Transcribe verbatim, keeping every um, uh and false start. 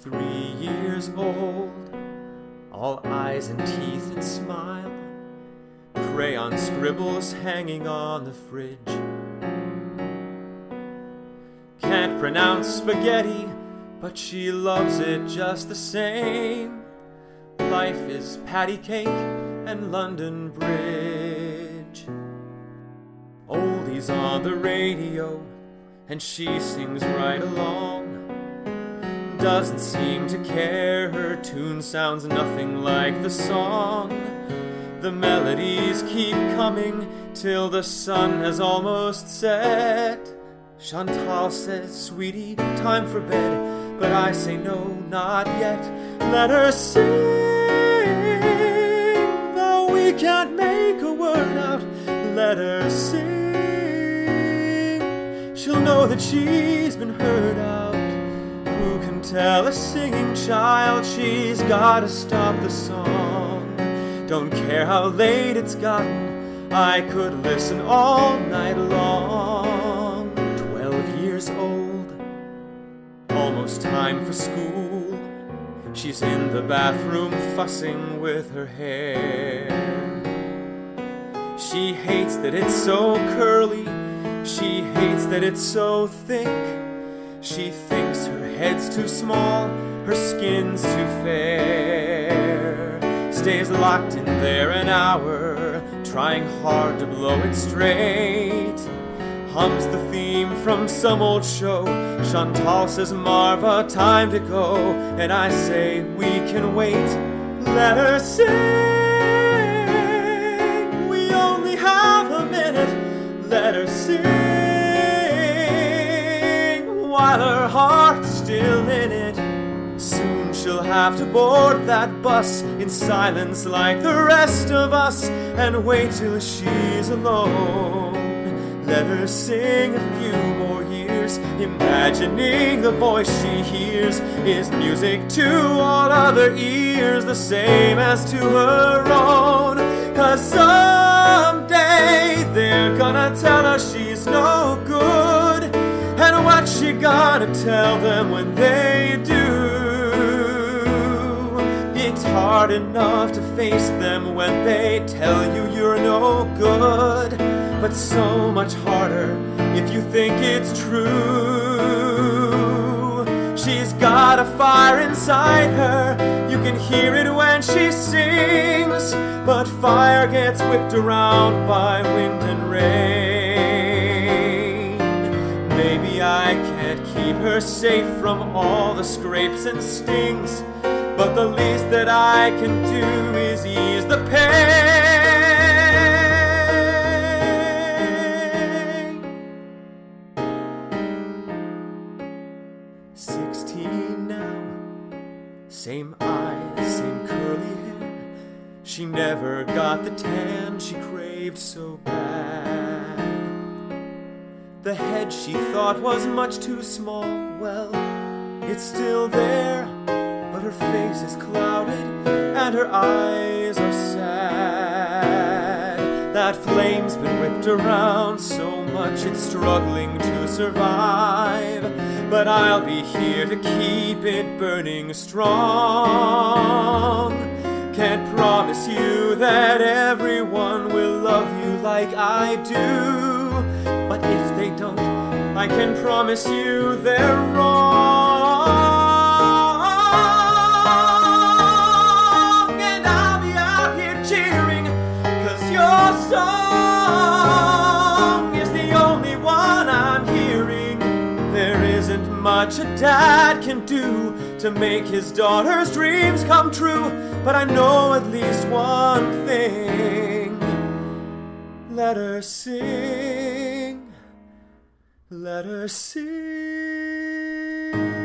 three years old, all eyes and teeth and smile, crayon scribbles hanging on the fridge. Can't pronounce spaghetti, but she loves it just the same. Life is patty cake and London Bridge. Oldies on the radio, and she sings right along. Doesn't seem to care, her tune sounds nothing like the song. The melodies keep coming till the sun has almost set. Chantal says, "Sweetie, time for bed," but I say no, not yet. Let her sing, though we can't make a word out. Let her sing, she'll know that she's been heard out. Who can tell a singing child she's gotta stop the song? Don't care how late it's gotten, I could listen all night long. Twelve years old, almost time for school. She's in the bathroom fussing with her hair. She hates that it's so curly, she hates that it's so thick. She thinks her head's too small, her skin's too fair. Stays locked in there an hour, trying hard to blow it straight. Hums the theme from some old show. Chantal says, "Marva, time to go." And I say, "We can wait." Let her sing, we only have a minute. Let her sing while her heart's still in it. Soon she'll have to board that bus in silence like the rest of us, and wait till she's alone. Let her sing a few more years, imagining the voice she hears is music to all other ears, the same as to her own. 'Cause someday they're gonna tell her she's no good, and what's she gonna tell them when they do? It's hard enough to face them when they tell you you're no good, but so much harder if you think it's true. She's got a fire inside her, you can hear it when she sings, but fire gets whipped around by wind and rain. Maybe I can't keep her safe from all the scrapes and stings, but the least that I can do is ease the pain. Sixteen now, same eyes, same curly hair. She never got the tan she craved so bad. The head she thought was much too small, well, it's still there, but her face is clouded and her eyes are sad. That flame's been whipped around so much it's struggling to survive, but I'll be here to keep it burning strong. Can't promise you that everyone will love you like I do, but if they don't, I can promise you they're wrong. And I'll be out here cheering, 'cause your song is the only one I'm hearing. There isn't much a dad can do to make his daughter's dreams come true, but I know at least one thing. Let her sing, let her sing.